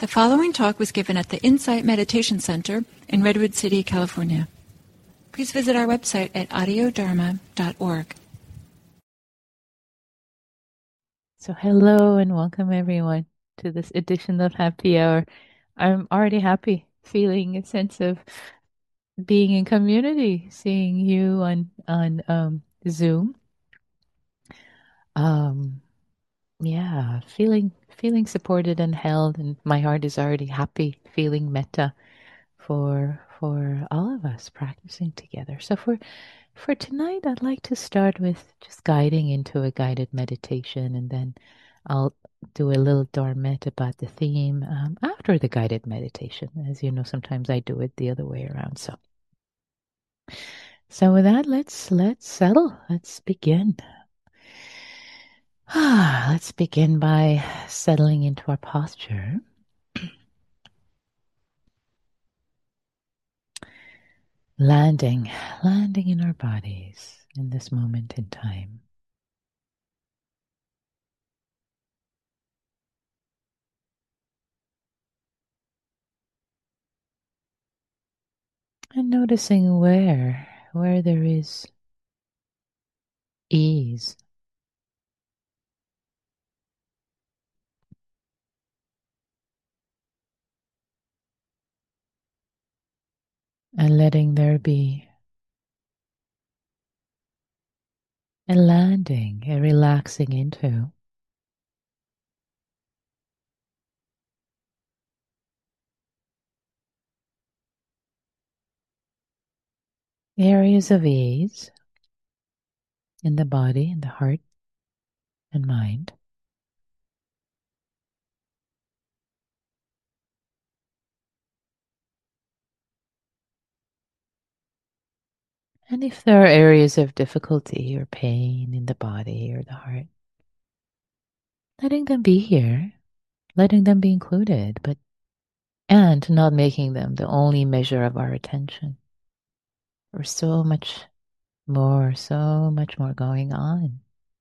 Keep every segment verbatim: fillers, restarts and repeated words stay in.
The following talk was given at the Insight Meditation Center in Redwood City, California. Please visit our website at audio dharma dot org. So hello and welcome everyone to this edition of Happy Hour. I'm already happy, feeling a sense of being in community, seeing you on on um, Zoom. Um, yeah, feeling feeling supported and held, and my heart is already happy, feeling metta for for all of us practicing together. So for for tonight, I'd like to start with just guiding into a guided meditation, and then I'll do a little dormet about the theme um, after the guided meditation. As you know, sometimes I do it the other way around. So, so with that, let's let's settle. Let's begin. Ah, let's begin by settling into our posture. Landing, landing in our bodies in this moment in time. And noticing where, where there is ease. And letting there be a landing, a relaxing into areas of ease in the body, in the heart and mind. And if there are areas of difficulty or pain in the body or the heart, letting them be here, letting them be included, but and not making them the only measure of our attention. There's so much more, so much more going on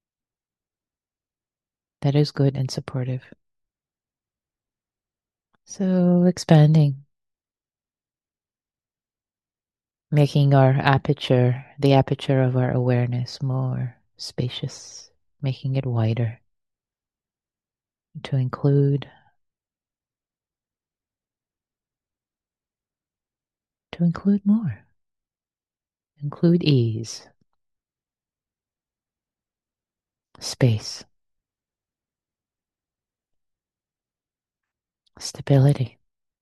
that is good and supportive. So expanding, making our aperture, the aperture of our awareness more spacious, making it wider to include, to include more, include ease, space, stability.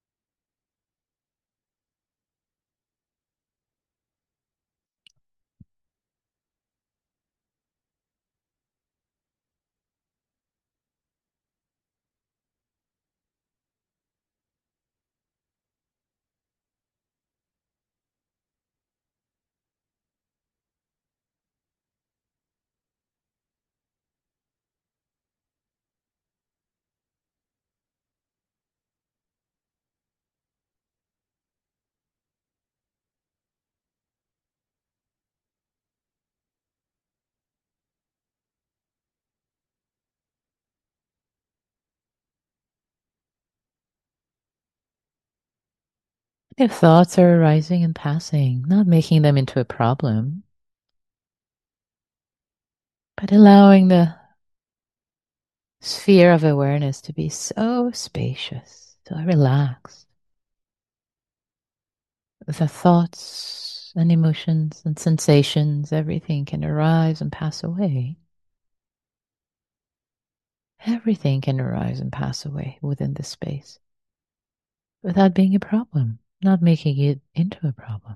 If thoughts are arising and passing, not making them into a problem, but allowing the sphere of awareness to be so spacious, so relaxed. The thoughts and emotions and sensations, everything can arise and pass away. Everything can arise and pass away within this space without being a problem, not making it into a problem.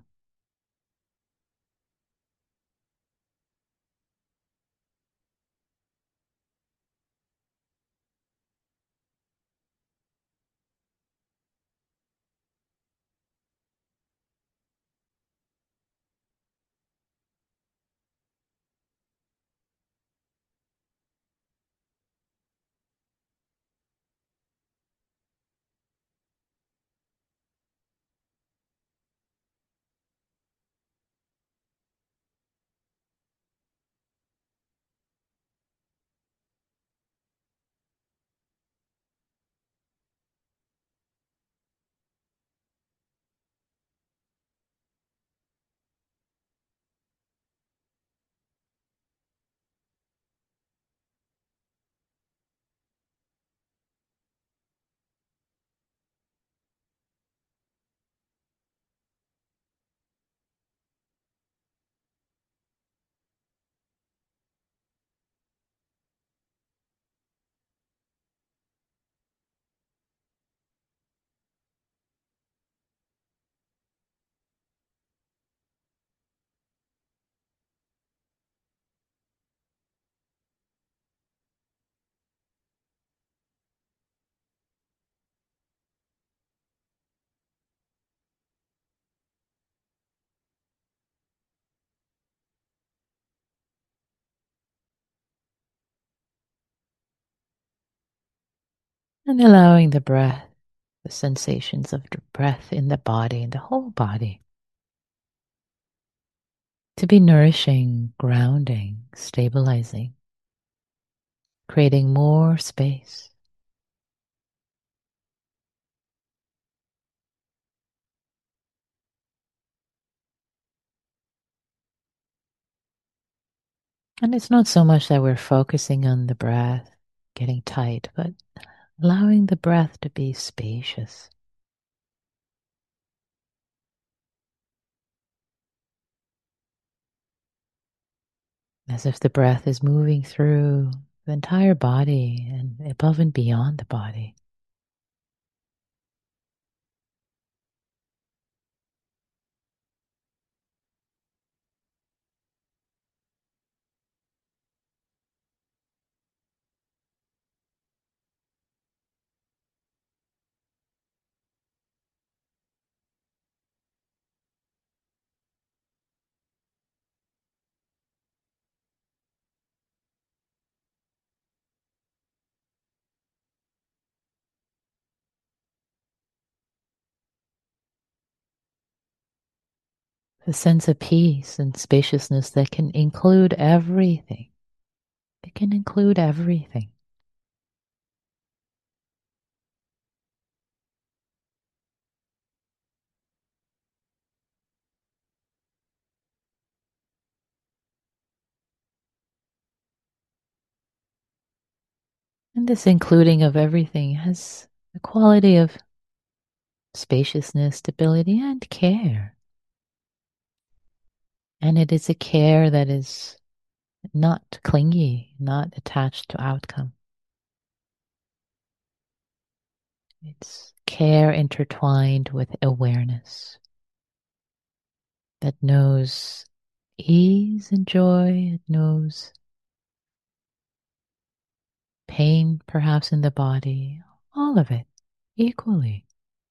And allowing the breath, the sensations of the breath in the body, in the whole body, to be nourishing, grounding, stabilizing, creating more space. And it's not so much that we're focusing on the breath, getting tight, but allowing the breath to be spacious. As if the breath is moving through the entire body and above and beyond the body. The sense of peace and spaciousness that can include everything. It can include everything. And this including of everything has the quality of spaciousness, stability, and care. And it is a care that is not clingy, not attached to outcome. It's care intertwined with awareness that knows ease and joy. It knows pain, perhaps in the body, all of it equally.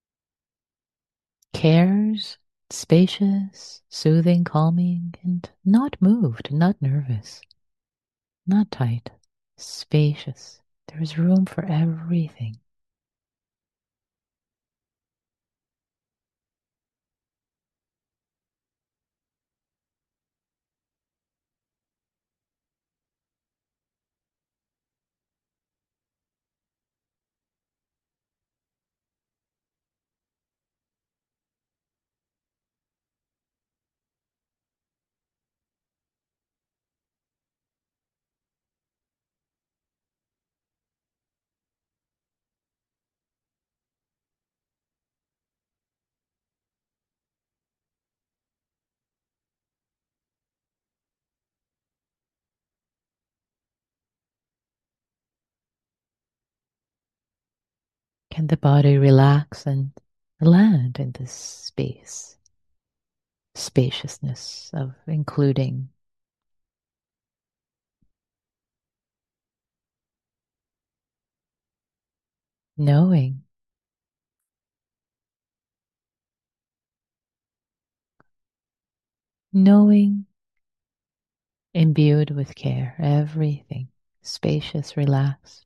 Cares, spacious, soothing, calming, and not moved, not nervous, not tight, spacious. There is room for everything. Can the body relax and land in this space, spaciousness of including, knowing, knowing, imbued with care, everything, spacious, relaxed.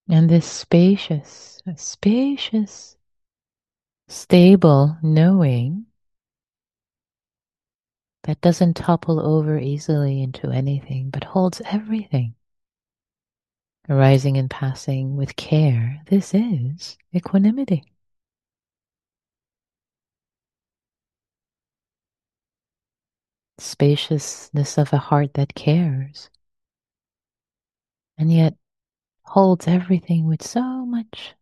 And this spacious, spacious, stable knowing that doesn't topple over easily into anything, but holds everything, arising and passing with care. This is equanimity. Spaciousness of a heart that cares, and yet holds everything with so much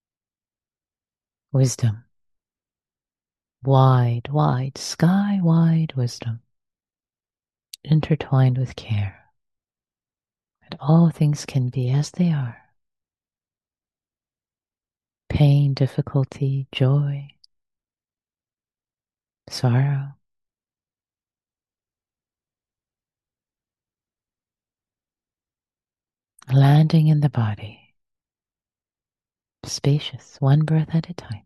wisdom. Wide, wide, sky wide wisdom, intertwined with care. That all things can be as they are. Pain, difficulty, joy, sorrow. Landing in the body, spacious, one breath at a time.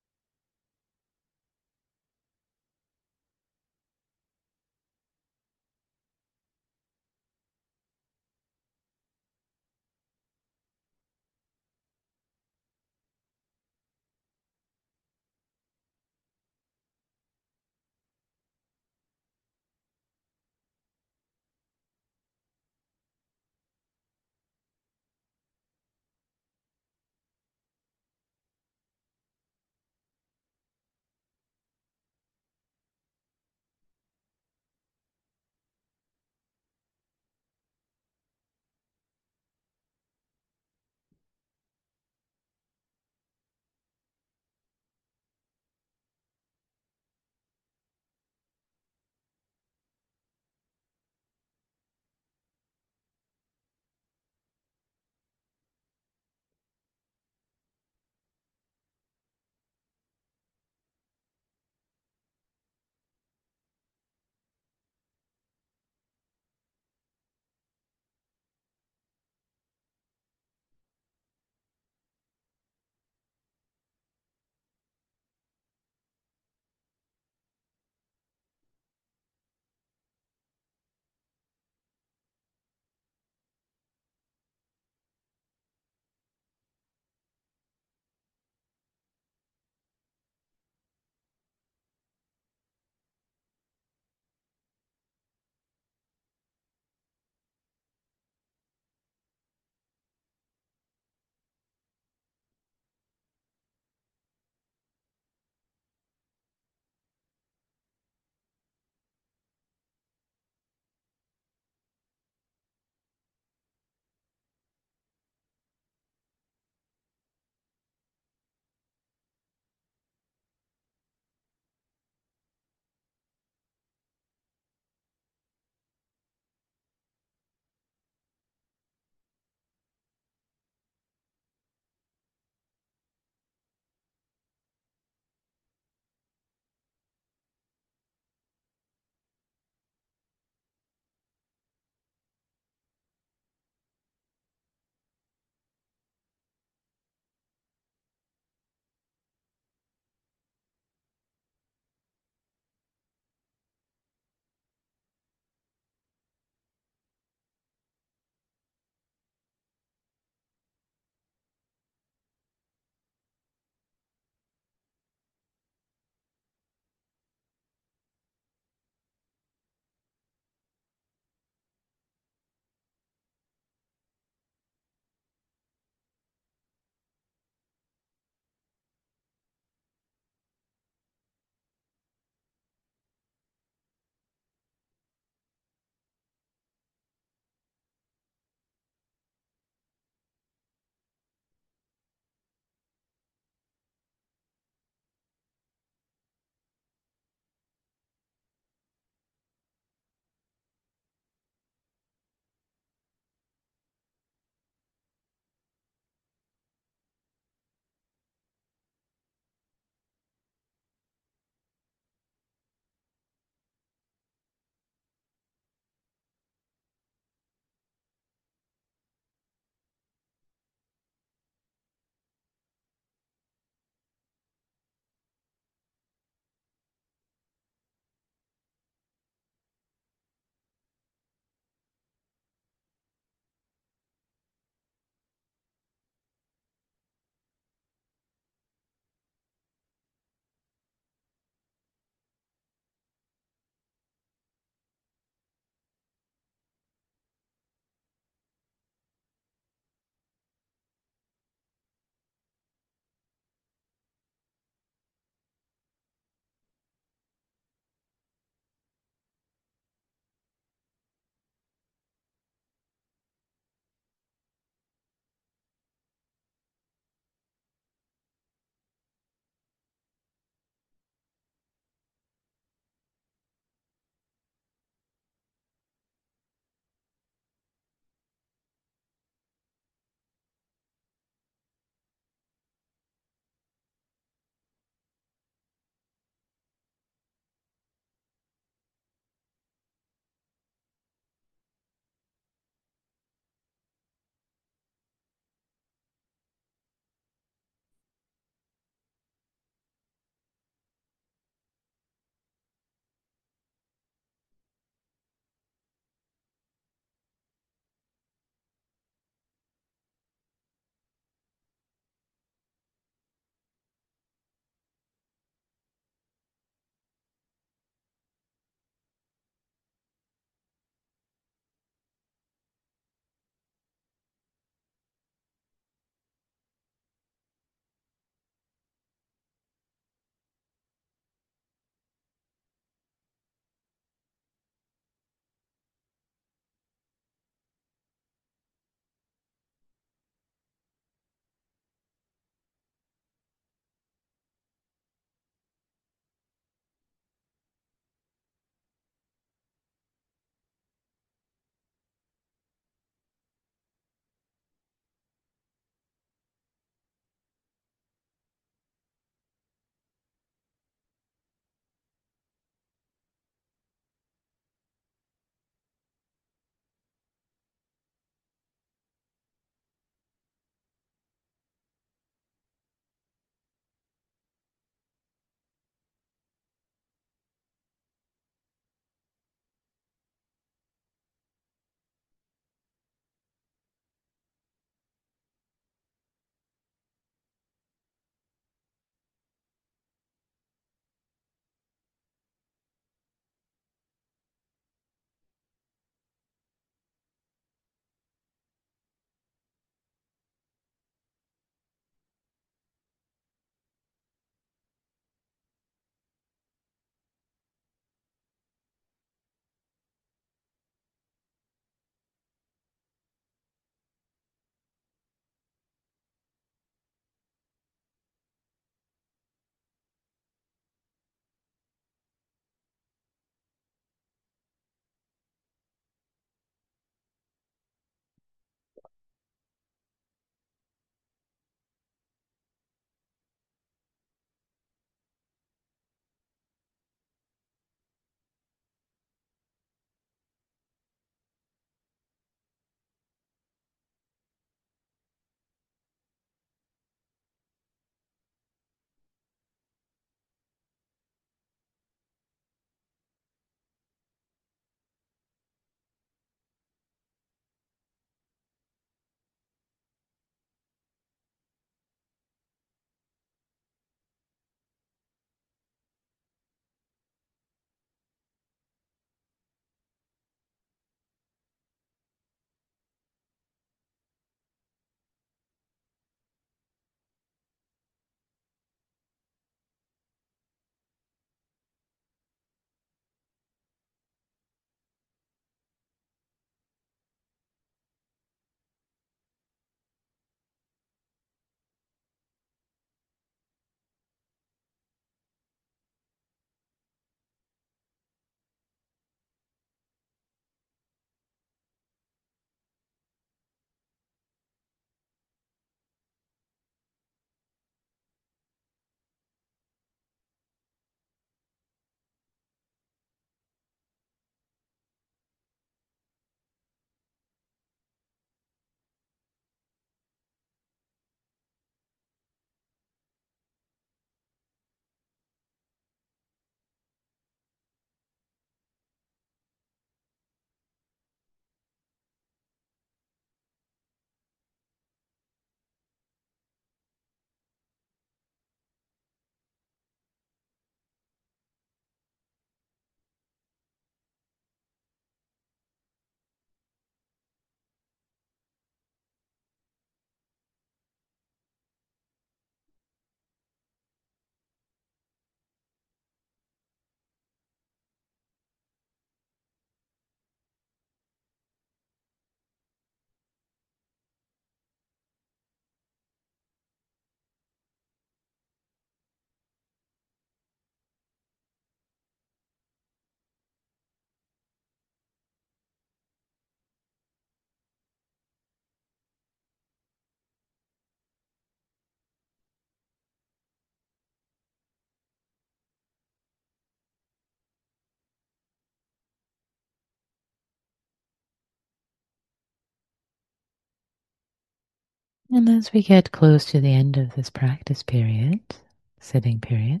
And as we get close to the end of this practice period, sitting period,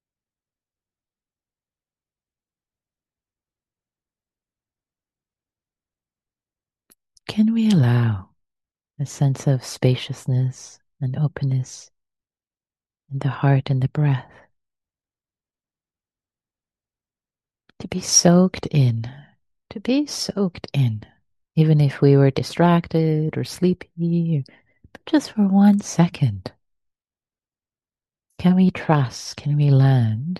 can we allow a sense of spaciousness and openness in the heart and the breath to be soaked in, to be soaked in, even if we were distracted or sleepy, but just for one second? Can we trust? Can we land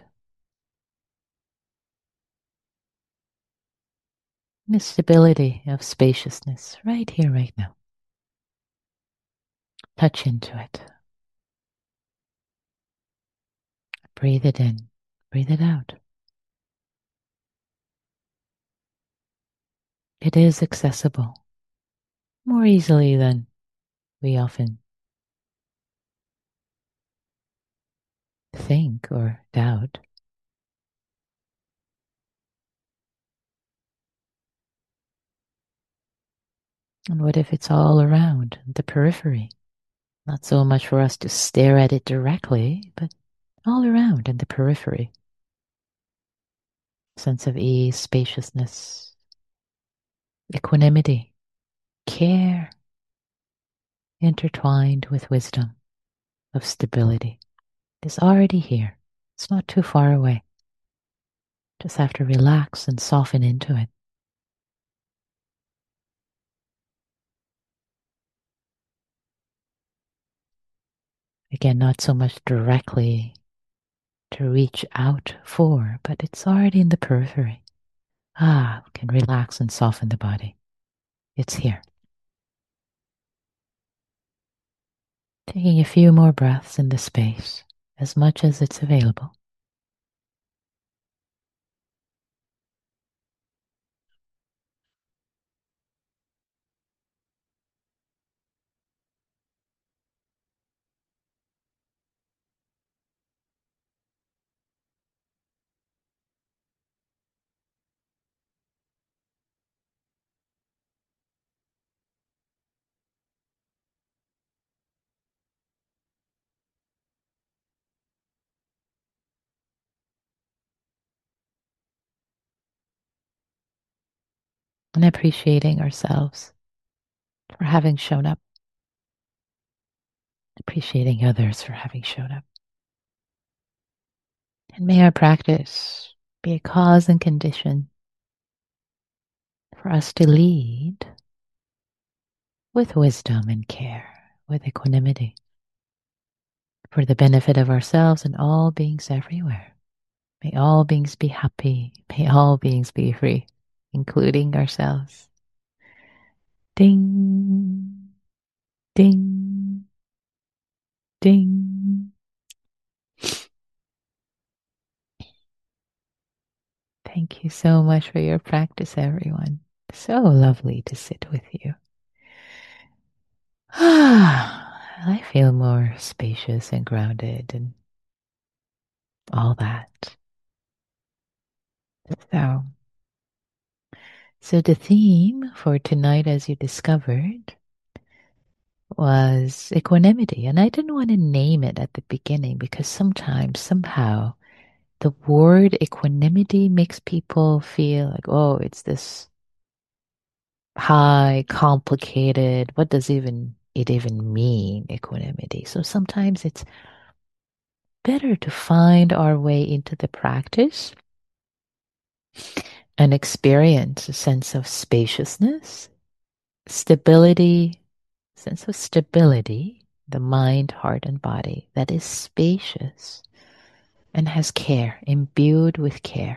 in the stability of spaciousness right here, right now? Touch into it. Breathe it in. Breathe it out. It is accessible more easily than we often think or doubt. And what if it's all around the periphery? Not so much for us to stare at it directly, but all around in the periphery. Sense of ease, spaciousness, equanimity, care, intertwined with wisdom of stability. It's already here. It's not too far away. Just have to relax and soften into it. Again, not so much directly to reach out for, but it's already in the periphery. Ah, we can relax and soften the body. It's here. Taking a few more breaths in the space, as much as it's available. And appreciating ourselves for having shown up. Appreciating others for having shown up. And may our practice be a cause and condition for us to lead with wisdom and care, with equanimity, for the benefit of ourselves and all beings everywhere. May all beings be happy. May all beings be free, including ourselves. Ding, ding, ding. Thank you so much for your practice, everyone. So lovely to sit with you. I feel more spacious and grounded and all that. So, so the theme for tonight, as you discovered, was equanimity. And I didn't want to name it at the beginning because sometimes, somehow, the word equanimity makes people feel like, oh, it's this high, complicated, what does even it even mean, equanimity? So sometimes it's better to find our way into the practice and experience a sense of spaciousness, stability, sense of stability, the mind, heart, and body that is spacious and has care, imbued with care.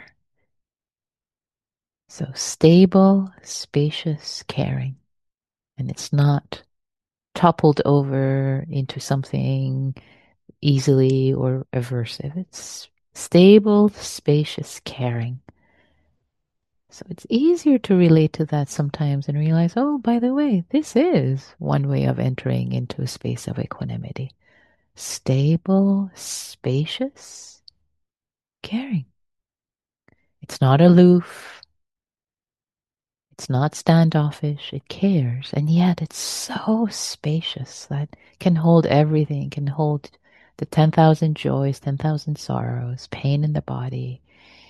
So stable, spacious, caring. And it's not toppled over into something easily or aversive. It's stable, spacious, caring. So it's easier to relate to that sometimes and realize, oh, by the way, this is one way of entering into a space of equanimity. Stable, spacious, caring. It's not aloof. It's not standoffish, it cares, and yet it's so spacious that can hold everything, can hold the ten thousand joys, ten thousand sorrows, pain in the body,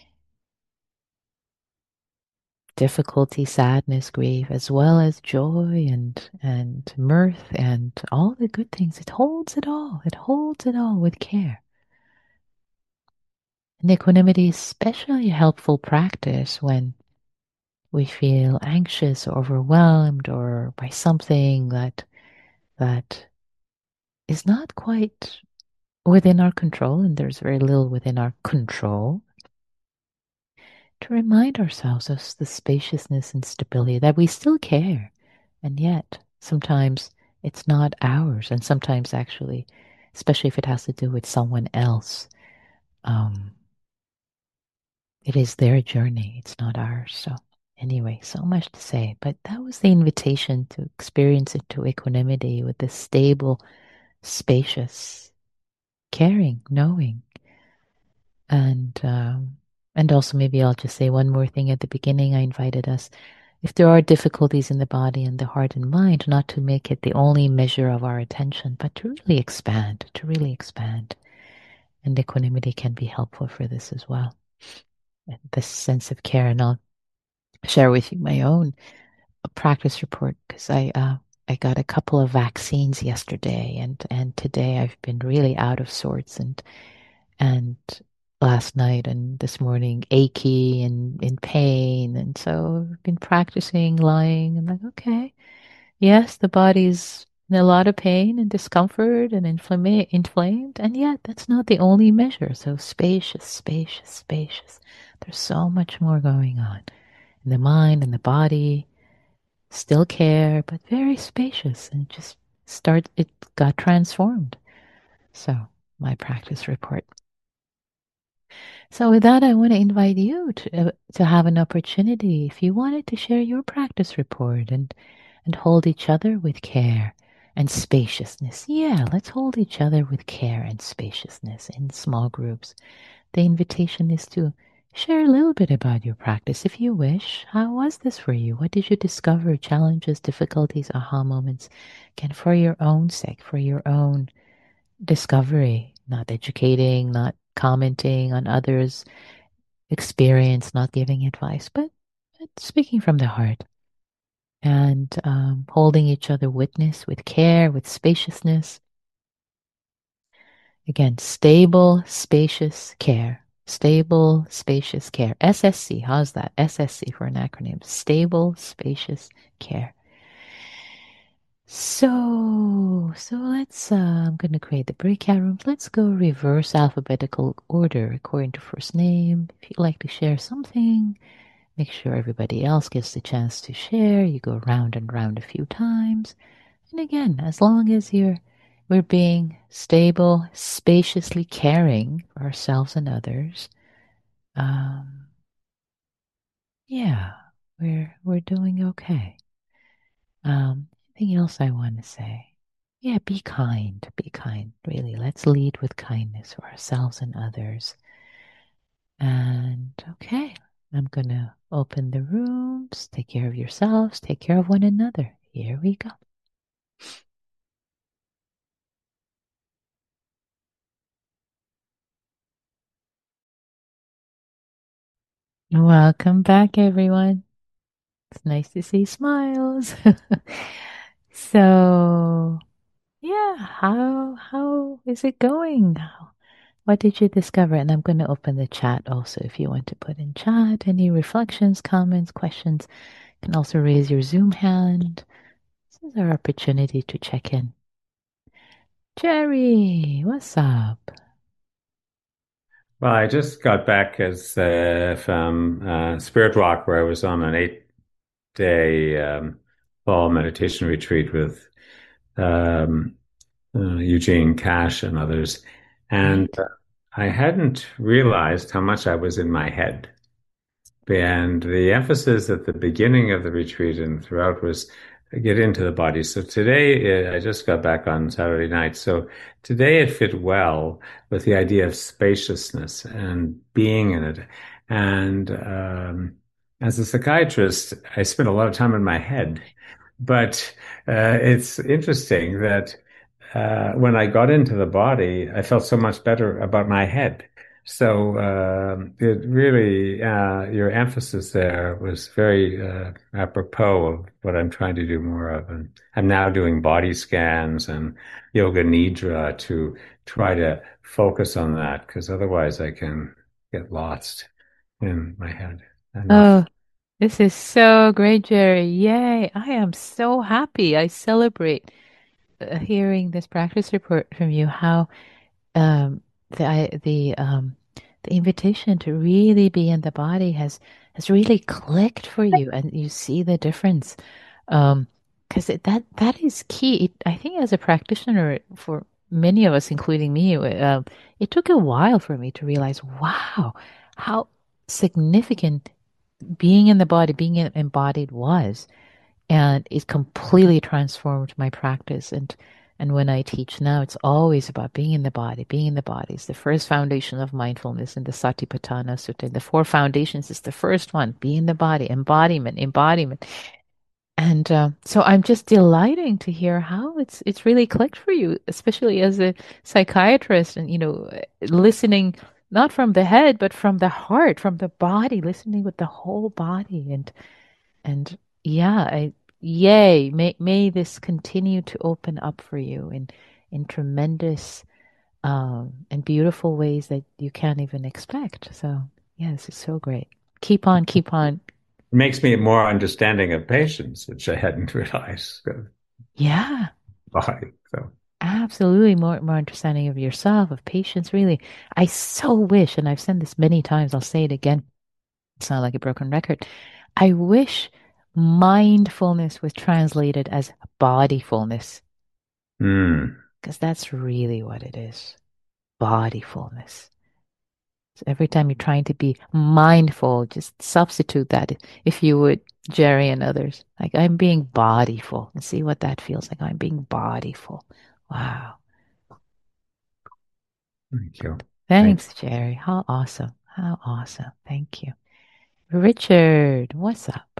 difficulty, sadness, grief, as well as joy and and mirth and all the good things. It holds it all. It holds it all with care. And equanimity is especially a helpful practice when we feel anxious or overwhelmed or by something that that is not quite within our control, and there's very little within our control, to remind ourselves of the spaciousness and stability that we still care, and yet sometimes it's not ours, and sometimes actually, especially if it has to do with someone else, um, it is their journey, it's not ours. So anyway, so much to say, but that was the invitation to experience into equanimity with this stable, spacious, caring, knowing. And um, and also maybe I'll just say one more thing at the beginning. I invited us, if there are difficulties in the body and the heart and mind, not to make it the only measure of our attention, but to really expand, to really expand. And equanimity can be helpful for this as well. And this sense of care, and I'll share with you my own practice report because I uh, I got a couple of vaccines yesterday, and and today I've been really out of sorts, and and last night and this morning achy and in pain, and so I've been practicing lying. I'm like, okay, yes, the body's in a lot of pain and discomfort and inflama- inflamed, and yet that's not the only measure. So spacious, spacious, spacious. There's so much more going on in the mind and the body. Still care, but very spacious, and just start. It got transformed. So my practice report. So with that, I want to invite you to uh, to have an opportunity, if you wanted to share your practice report and and hold each other with care and spaciousness. Yeah, let's hold each other with care and spaciousness in small groups. The invitation is to share a little bit about your practice if you wish. How was this for you? What did you discover? Challenges, difficulties, aha moments? Again, for your own sake, for your own discovery, not educating, not commenting on others' experience, not giving advice, but, but speaking from the heart and um, holding each other witness with care, with spaciousness. Again, stable, spacious care. Stable, spacious care. S S C, how's that? S S C for an acronym. Stable, spacious care. So, so let's, uh, I'm going to create the breakout rooms. Let's go reverse alphabetical order according to first name. If you'd like to share something, make sure everybody else gets the chance to share. You go round and round a few times. And again, as long as you're, we're being stable, spaciously caring for ourselves and others, um, yeah, we're, we're doing okay. Um, anything else I want to say? Yeah, be kind, be kind, really. Let's lead with kindness for ourselves and others. And okay, I'm going to open the rooms. Take care of yourselves, take care of one another. Here we go. Welcome back, everyone. It's nice to see smiles. So, yeah, how how is it going? How, what did you discover? And I'm going to open the chat also if you want to put in chat any reflections, comments, questions. You can also raise your Zoom hand. This is our opportunity to check in. Jerry, what's up? Well, I just got back as uh, from uh, Spirit Rock, where I was on an eight-day um, fall meditation retreat with um, uh, Eugene Cash and others, and Right. uh, I hadn't realized how much I was in my head. And the emphasis at the beginning of the retreat and throughout was get into the body. So today, uh, I just got back on Saturday night. So today it fit well with the idea of spaciousness and being in it. And um, as a psychiatrist, I spend a lot of time in my head. But uh, it's interesting that uh, when I got into the body, I felt so much better about my head. So um it really, uh, your emphasis there was very uh, apropos of what I'm trying to do more of. And I'm now doing body scans and yoga nidra to try to focus on that, because otherwise I can get lost in my head enough. Oh, this is so great, Jerry. Yay. I am so happy. I celebrate uh, hearing this practice report from you, how um, the I, the um, the invitation to really be in the body has has really clicked for you, and you see the difference. Um, because that that is key. It, I think as a practitioner, for many of us, including me, um, it took a while for me to realize, wow, how significant being in the body, being embodied was, and it completely transformed my practice. And and when I teach now, it's always about being in the body. Being in the body is the first foundation of mindfulness in the Satipatthana Sutta. In the four foundations is the first one: be in the body, embodiment, embodiment. And uh, so I'm just delighting to hear how it's it's really clicked for you, especially as a psychiatrist, and you know, listening not from the head but from the heart, from the body, listening with the whole body. And and yeah, I, yay, may may this continue to open up for you in in tremendous um, and beautiful ways that you can't even expect. So yes, it's so great. Keep on, keep on. It makes me more understanding of patients, which I hadn't realized. Yeah. Body. So Absolutely, more more understanding of yourself, of patience, really. I so wish, and I've said this many times, I'll say it again. It's not like a broken record. I wish mindfulness was translated as bodyfulness, mm, because that's really what it is. Bodyfulness. So every time you're trying to be mindful, just substitute that, if you would, Jerry and others. Like, I'm being bodyful, and see what that feels like. I'm being bodyful. Wow. thank you. Thank Thanks, Jerry. How awesome. How awesome. Thank you. Richard, what's up?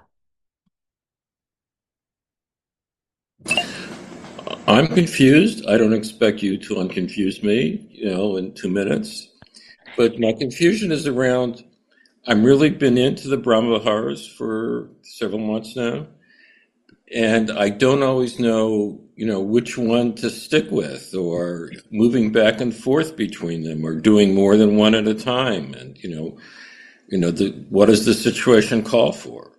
I'm confused. I don't expect you to unconfuse me, you know, in two minutes. But my confusion is around, I'm really been into the Brahma Viharas for several months now, and I don't always know, you know, which one to stick with, or moving back and forth between them, or doing more than one at a time. And, you know, you know, the, what does the situation call for?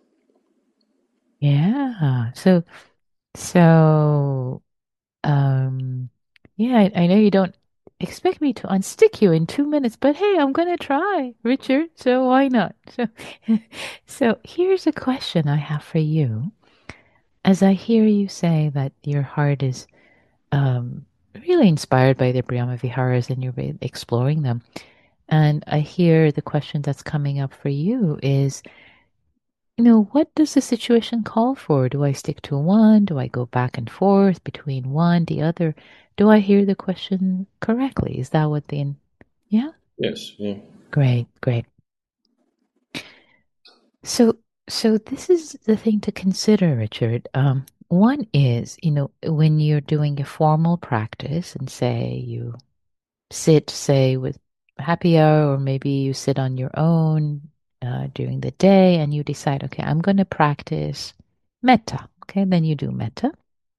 Yeah. So, so, um, yeah, I, I know you don't expect me to unstick you in two minutes, but hey, I'm gonna try, Richard. So why not? So, so here's a question I have for you. As I hear you say that your heart is um, really inspired by the Brahma Viharas and you're really exploring them, and I hear the question that's coming up for you is, you know, what does the situation call for? Do I stick to one? Do I go back and forth between one, the other? Do I hear the question correctly? Is that what the, in- yeah? Yes, yeah. Great, great. So, so this is the thing to consider, Richard. Um, one is, you know, when you're doing a formal practice and say you sit, say, with happy hour, or maybe you sit on your own uh, during the day and you decide, okay, I'm going to practice metta. Okay, then you do metta.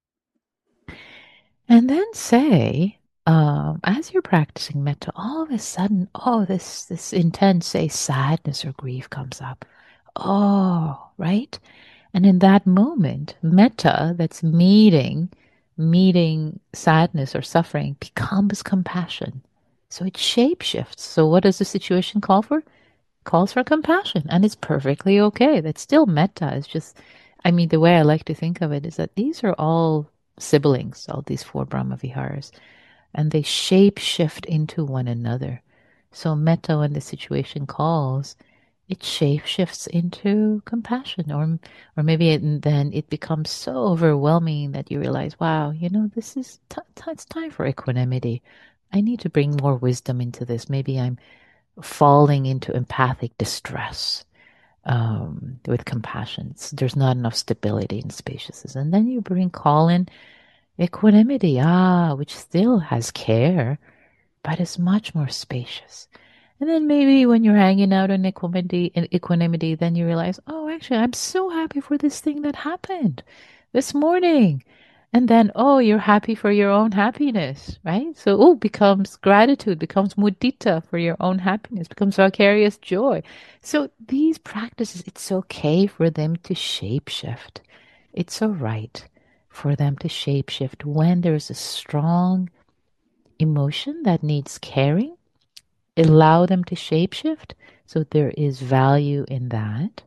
And then say, um, as you're practicing metta, all of a sudden, oh, this this intense, say, sadness or grief comes up. Oh, right? And in that moment, metta, that's meeting, meeting sadness or suffering, becomes compassion. So it shapeshifts. So what does the situation call for? Calls for compassion, and it's perfectly okay. That's still metta. It's just, I mean, the way I like to think of it is that these are all siblings, all these four Brahma Viharas, and they shape shift into one another. So metta, when the situation calls, it shape shifts into compassion, or or maybe it, then it becomes so overwhelming that you realize, wow, you know, this is t- t- it's time for equanimity. I need to bring more wisdom into this. Maybe I'm falling into empathic distress. um, with compassion. It's- there's not enough stability and spaciousness. And then you bring call in equanimity, ah, which still has care, but is much more spacious. And then maybe when you're hanging out in equanimity, in equanimity, then you realize, oh, actually, I'm so happy for this thing that happened this morning. And then, oh, you're happy for your own happiness, right? So, oh, becomes gratitude, becomes mudita for your own happiness, becomes vicarious joy. So these practices, it's okay for them to shapeshift. It's all right for them to shapeshift when there's a strong emotion that needs caring. Allow them to shapeshift. So there is value in that.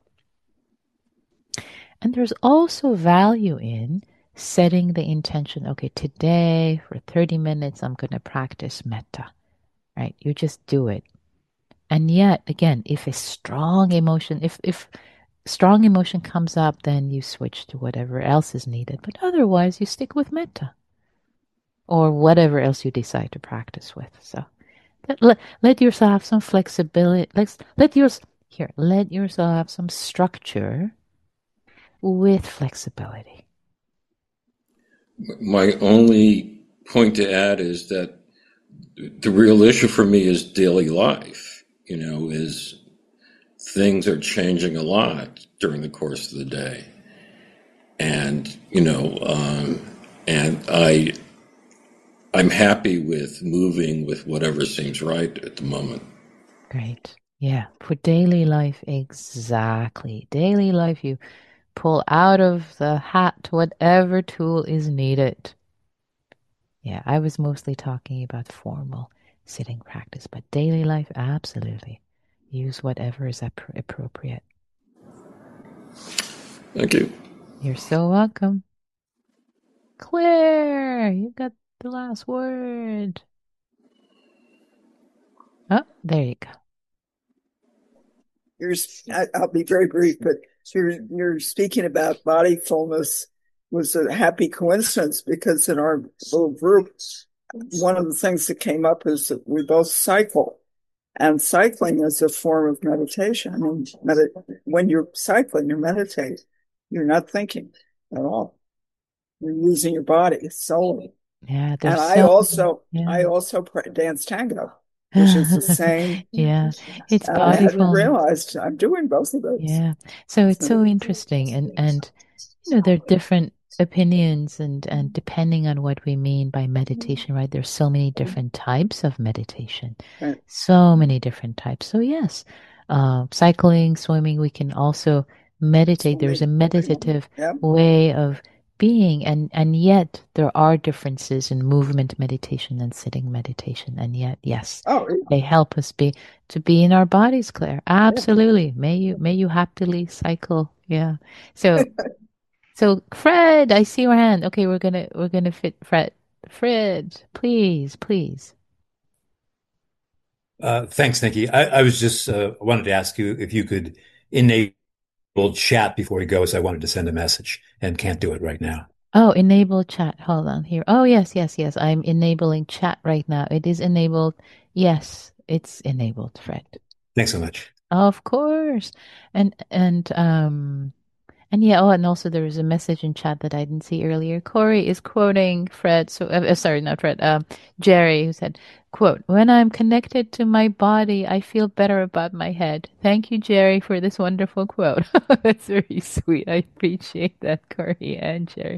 And there's also value in setting the intention. Okay, today for thirty minutes, I'm going to practice metta, right? You just do it. And yet, again, if a strong emotion, if, if strong emotion comes up, then you switch to whatever else is needed. But otherwise, you stick with metta or whatever else you decide to practice with. So let, let yourself have some flexibility. Let, let yours, here, let yourself have some structure with flexibility. My only point to add is that the real issue for me is daily life, you know, is things are changing a lot during the course of the day. And, you know, um, and I, I'm happy with moving with whatever seems right at the moment. Great. Yeah. For daily life, exactly. Daily life, you pull out of the hat whatever tool is needed. Yeah, I was mostly talking about formal sitting practice, but daily life, absolutely. Use whatever is ap- appropriate. Thank you. You're so welcome. Claire, you got the last word. Oh, there you go. You're, I- I'll be very brief, but you're, you're speaking about body fullness was a happy coincidence because in our little group, one of the things that came up is that we both cycle. And cycling is a form of meditation. I mean, med- when you're cycling, you're meditating. You're not thinking at all. You're using your body solely. Yeah, And there's I so also, yeah. I also pra- dance tango, which is the same. Yeah, it's And I hadn't bodyful. realized I'm doing both of those. Yeah, so it's so interesting, and and you know there are different opinions, and and depending on what we mean by meditation, right? There's so many different types of meditation, Right. so many different types. So yes, uh, cycling, swimming, we can also meditate. There's a meditative Yeah. way of being, and and yet there are differences in movement meditation and sitting meditation, and yet yes, Oh, yeah. they help us be to be in our bodies, Claire. Absolutely. May you may you happily cycle. Yeah. So so Fred, I see your hand. Okay, we're gonna we're gonna fit Fred. Fred, please, please. Uh, thanks, Nikki. I, I was just uh, wanted to ask you if you could enable chat before we go, so I wanted to send a message and can't do it right now. Oh, enable chat. Hold on here. Oh, yes, yes, yes. I'm enabling chat right now. It is enabled. Yes, it's enabled, Fred. Thanks so much. Of course. And and um and yeah, oh, and also there was a message in chat that I didn't see earlier. Corey is quoting Fred. So, uh, uh, sorry, not Fred. Um, Jerry, who said, "Quote: When I'm connected to my body, I feel better about my head." Thank you, Jerry, for this wonderful quote. That's very sweet. I appreciate that, Corey and Jerry.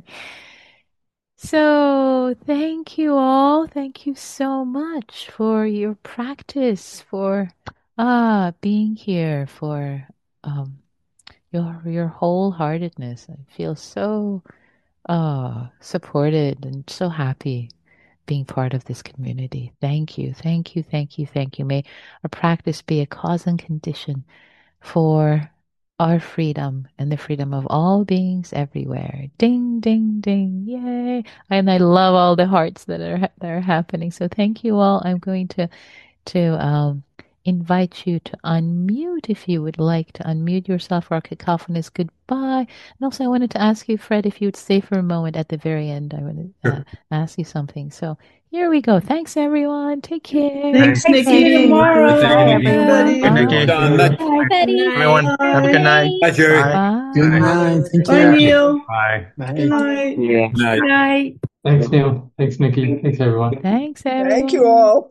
So, thank you all. Thank you so much for your practice, for ah being here, for um your your wholeheartedness. I feel so uh supported and so happy being part of this community. Thank you, thank you, thank you, thank you. May our practice be a cause and condition for our freedom and the freedom of all beings everywhere. Ding, ding, ding, yay! And I love all the hearts that are that are happening. So thank you all. I'm going to to um invite you to unmute if you would like to unmute yourself for our cacophonous goodbye. And also, I wanted to ask you, Fred, if you would stay for a moment at the very end. I want to uh, Sure. ask you something. So here we go. Thanks, everyone. Take care. Thanks, Thanks, Nikki. Nikki. Tomorrow. Bye, everybody. Good, Nikki. Done. Bye, Bye, Betty. everyone. Have a good night. Bye, Jerry. Bye. Bye. Good night. Thank Bye, you. Neil. Bye. Good night. Yeah. Good night. Good night. Thanks, Neil. Thanks, Nikki. Thanks, everyone. Thanks, everyone. Thank you all.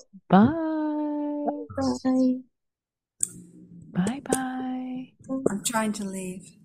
Bye. Bye. Bye-bye. I'm trying to leave.